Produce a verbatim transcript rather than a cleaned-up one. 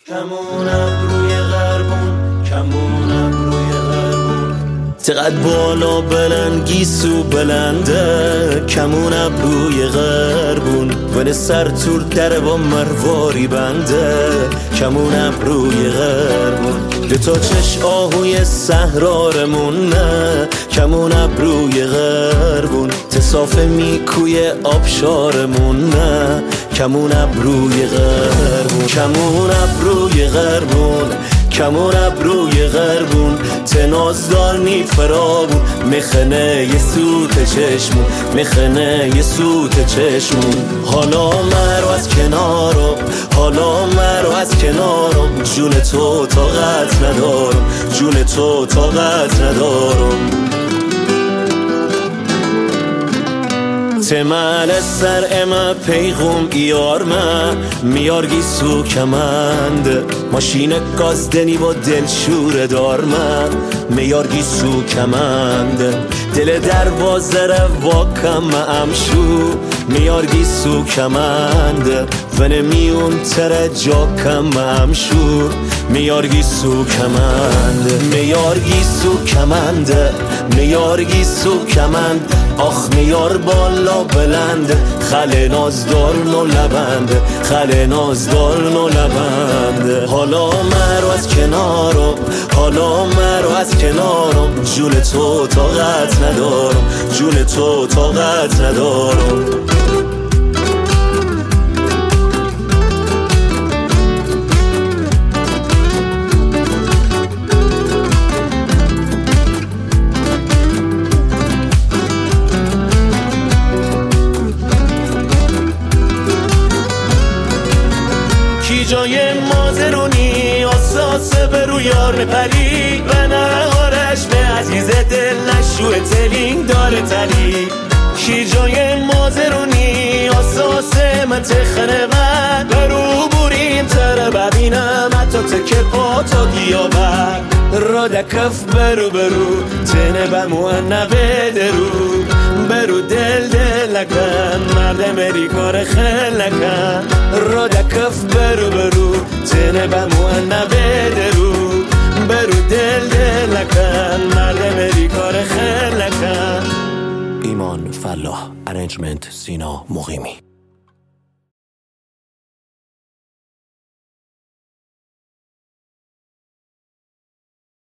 کمونم روی غربون، کمونم روی غربون، چقدر بالا بلند گیسو بلنده، کمونم روی غربون، ون سر تور در با مرواری بنده، کمونم روی غربون، دو تا چش آهوی سهرارمون نه، کمونم روی غربون، تصاف میکوی آبشارمون نه، کمونم روی غربون، کمونم روی غربون، کمونم روی غربون، تنازدار نی فرابون، میخنه یه سوت چشمون، میخنه یه سوت چشمون، حالا مرو از کنارم، حالا مرو از کنارم، جون تو طاقت ندارم، جون تو طاقت ندارم. تمل سر اما پیغم ایار من میارگی سو کمند، ماشین گازدنی با دل شور دار من میارگی سو کمند، دل دروازه رو واکم امشو میارگی سو کمند، ون میون تر جاکم امشو میارگی سو کمند، میارگی سو کمند، میارگی سو کمند، آخ میار بالا بلند، خل نازدار نو لبند، خل نازدار نو لبند، حالا مرو از کنارم، حالا مرو از کنارم، جون تو طاقت ندارم، جون تو طاقت ندارم. کی جای مازرونی اساسه به رو یار پلی و نهارش به عزیز دل نشوه تلینگ داره تلی، کی جای مازرونی اساسه من تخنه من برو بوریم تره ببینم حتی تکر پا تا گیاور را دکف برو برو تنه بمون نوه درو برو دل دل نکن مرد مری کار خیل نکن را دکف برو برو تنه بمون نوه درو برو دل دل نکن مرد مری کار خیل نکن. ایمان فلاح، ارنجمنت سینا مقیمی.